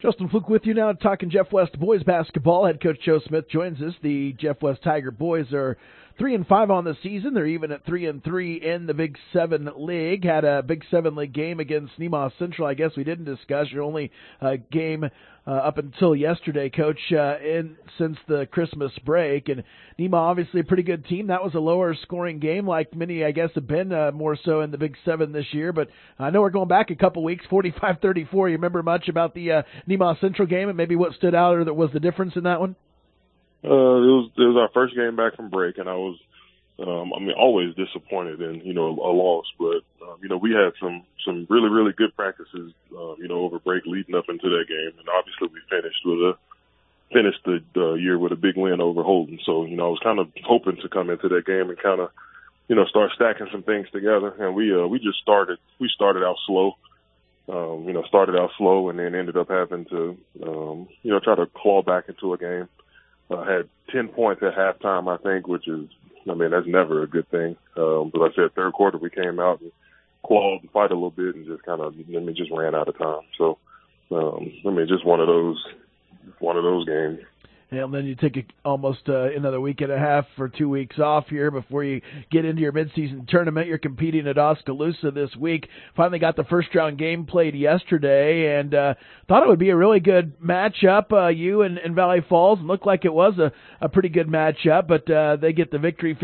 Justin Fluke with you now, talking Jeff West boys basketball. Head coach Joe Smith joins us. The Jeff West Tiger boys are 3-5 on the season. They're even at 3-3 in the Big 7 League. Had a Big 7 League game against Nemaha Central. I guess we didn't discuss. Your only game up until yesterday, Coach, since the Christmas break. And Nemaha, obviously a pretty good team. That was a lower scoring game, like many, I guess, have been more so in the Big 7 this year. But I know we're going back a couple weeks, 45-34. You remember much about the Nemaha Central game and maybe what stood out or that was the difference in that one? It was our first game back from break, and I was, always disappointed in, a loss. But, we had some really, really good practices, over break leading up into that game. And obviously we finished the year with a big win over Holden. So, I was kind of hoping to come into that game and kind of, start stacking some things together. And we started out slow. Started out slow and then ended up having to, try to claw back into a game. Had 10 points at halftime, I think, which is, that's never a good thing. But like I said, third quarter we came out and clawed and fight a little bit and just kind of, just ran out of time. So, just one of those games. And then you take almost another week and a half or 2 weeks off here before you get into your midseason tournament. You're competing at Oskaloosa this week. Finally got the first-round game played yesterday, and thought it would be a really good matchup, you and Valley Falls. And looked like it was a pretty good matchup, but they get the victory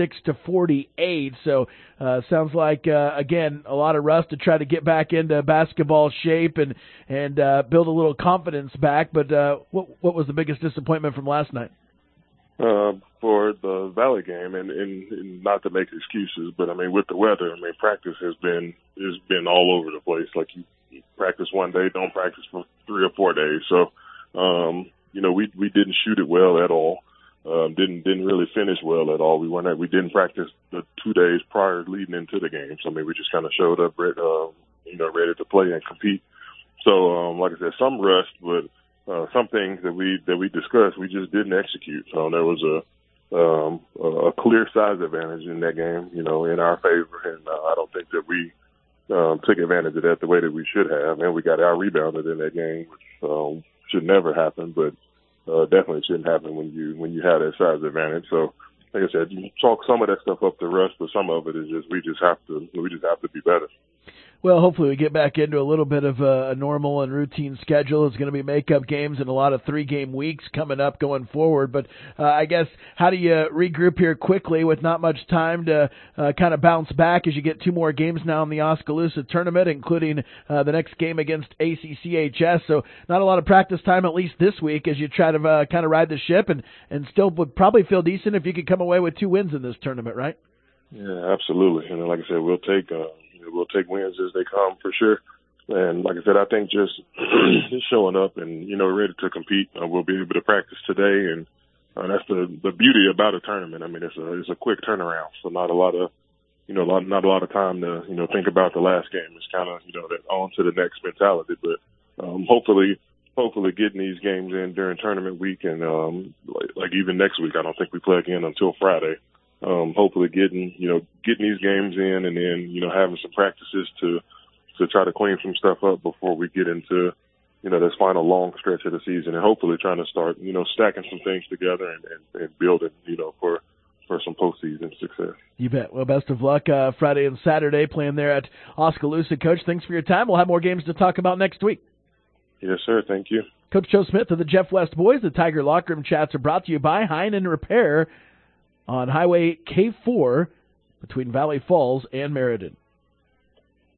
56-48. So sounds like, again, a lot of rust to try to get back into basketball shape and build a little confidence back. But what was the biggest disappointment from last night? For the Valley game, and not to make excuses, but with the weather, practice has been all over the place. Like you practice one day, don't practice for 3 or 4 days. So, we didn't shoot it well at all. Didn't really finish well at all. We didn't practice the 2 days prior leading into the game. So we just kind of showed up, ready to play and compete. So, like I said, some rust, but some things that we discussed, we just didn't execute. So there was a clear size advantage in that game, in our favor, and I don't think that we took advantage of that the way that we should have. And we got out rebounded in that game, which should never happen, but definitely shouldn't happen when you have that size advantage. So, like I said, you chalk some of that stuff up to rust, but some of it is just we just have to be better. Well, hopefully we get back into a little bit of a normal and routine schedule. It's going to be makeup games and a lot of 3-game weeks coming up going forward. But I guess, how do you regroup here quickly with not much time to kind of bounce back as you get 2 more games now in the Oskaloosa tournament, including the next game against ACCHS? So not a lot of practice time, at least this week, as you try to kind of ride the ship and still would probably feel decent if you could come away with 2 wins in this tournament, right? Yeah, absolutely. And like I said, we'll take wins as they come for sure. And like I said, I think just showing up and, ready to compete, we'll be able to practice today. And that's the beauty about a tournament. It's a quick turnaround. So not a lot of, not a lot of time to, think about the last game. It's kind of, that on to the next mentality. But hopefully getting these games in during tournament week and like even next week, I don't think we play again until Friday. Hopefully getting these games in and then, having some practices to try to clean some stuff up before we get into, this final long stretch of the season, and hopefully trying to start, stacking some things together and building, for some postseason success. You bet. Well, best of luck Friday and Saturday playing there at Oskaloosa. Coach, thanks for your time. We'll have more games to talk about next week. Yes, sir. Thank you. Coach Joe Smith of the Jeff West boys. The Tiger Locker Room Chats are brought to you by Heinen Repair on Highway K4 between Valley Falls and Meriden.